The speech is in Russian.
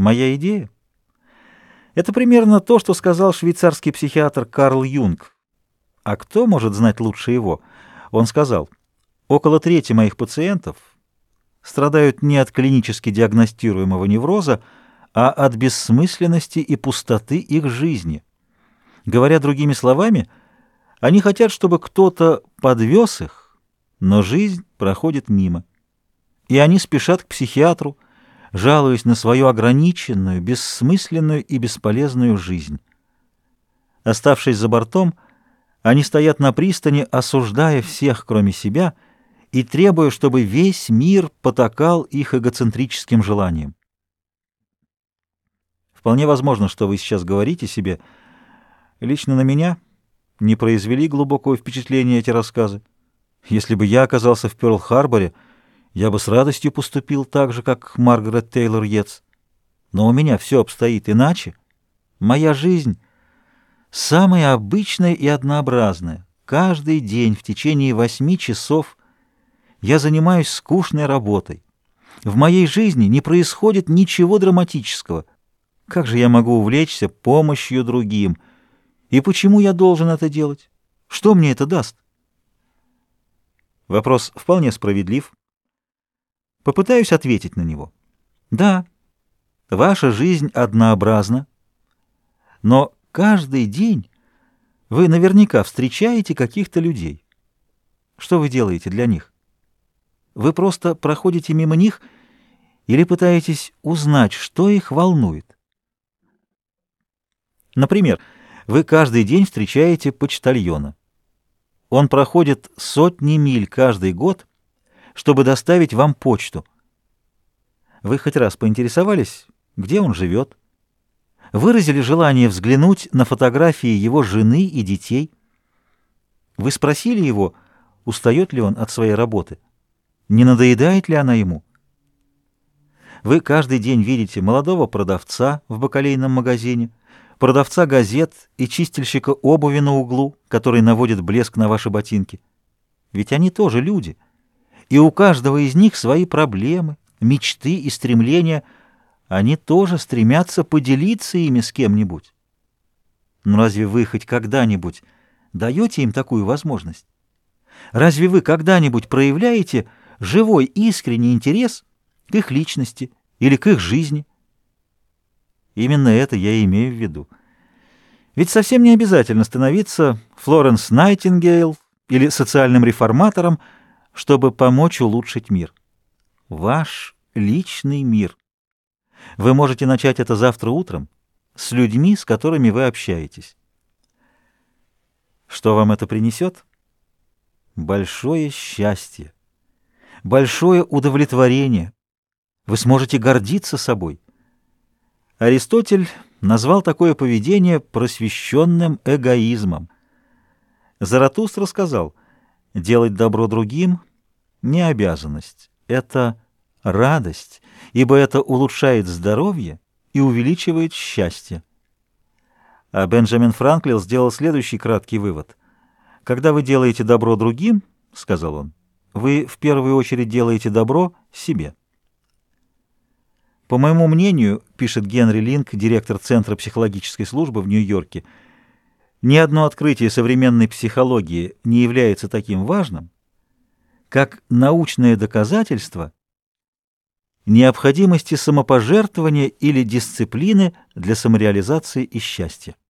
Моя идея? Это примерно то, что сказал швейцарский психиатр Карл Юнг. А кто может знать лучше его? Он сказал: около трети моих пациентов страдают не от клинически диагностируемого невроза, а от бессмысленности и пустоты их жизни. Говоря другими словами, они хотят, чтобы кто-то подвез их, но жизнь проходит мимо. И они спешат к психиатру, жалуясь на свою ограниченную, бессмысленную и бесполезную жизнь. Оставшись за бортом, они стоят на пристани, осуждая всех, кроме себя, и требуя, чтобы весь мир потакал их эгоцентрическим желаниям. Вполне возможно, что вы сейчас говорите себе: лично на меня не произвели глубокого впечатления эти рассказы. Если бы я оказался в Пёрл-Харборе, я бы с радостью поступил так же, как Маргарет Тейлор Йетс. Но у меня все обстоит иначе. Моя жизнь самая обычная и однообразная. Каждый день в течение 8 часов я занимаюсь скучной работой. В моей жизни не происходит ничего драматического. Как же я могу увлечься помощью другим? И почему я должен это делать? Что мне это даст? Вопрос вполне справедлив. Попытаюсь ответить на него. Да, ваша жизнь однообразна, но каждый день вы наверняка встречаете каких-то людей. Что вы делаете для них? Вы просто проходите мимо них или пытаетесь узнать, что их волнует? Например, вы каждый день встречаете почтальона. Он проходит сотни миль каждый год, чтобы доставить вам почту. Вы хоть раз поинтересовались, где он живет? Выразили желание взглянуть на фотографии его жены и детей? Вы спросили его, устает ли он от своей работы? Не надоедает ли она ему? Вы каждый день видите молодого продавца в бакалейном магазине, продавца газет и чистильщика обуви на углу, который наводит блеск на ваши ботинки. Ведь они тоже люди. И у каждого из них свои проблемы, мечты и стремления. Они тоже стремятся поделиться ими с кем-нибудь. Но разве вы хоть когда-нибудь даете им такую возможность? Разве вы когда-нибудь проявляете живой, искренний интерес к их личности или к их жизни? Именно это я и имею в виду. Ведь совсем не обязательно становиться Флоренс Найтингейл или социальным реформатором, чтобы помочь улучшить мир. Ваш личный мир. Вы можете начать это завтра утром с людьми, с которыми вы общаетесь. Что вам это принесет? Большое счастье, большое удовлетворение. Вы сможете гордиться собой. Аристотель назвал такое поведение просвещенным эгоизмом. Заратустра сказал: делать добро другим — не обязанность, это радость, ибо это улучшает здоровье и увеличивает счастье. А Бенджамин Франклин сделал следующий краткий вывод. Когда вы делаете добро другим, — сказал он, — вы в первую очередь делаете добро себе. По моему мнению, пишет Генри Линк, директор Центра психологической службы в Нью-Йорке, ни одно открытие современной психологии не является таким важным, как научное доказательство необходимости самопожертвования или дисциплины для самореализации и счастья.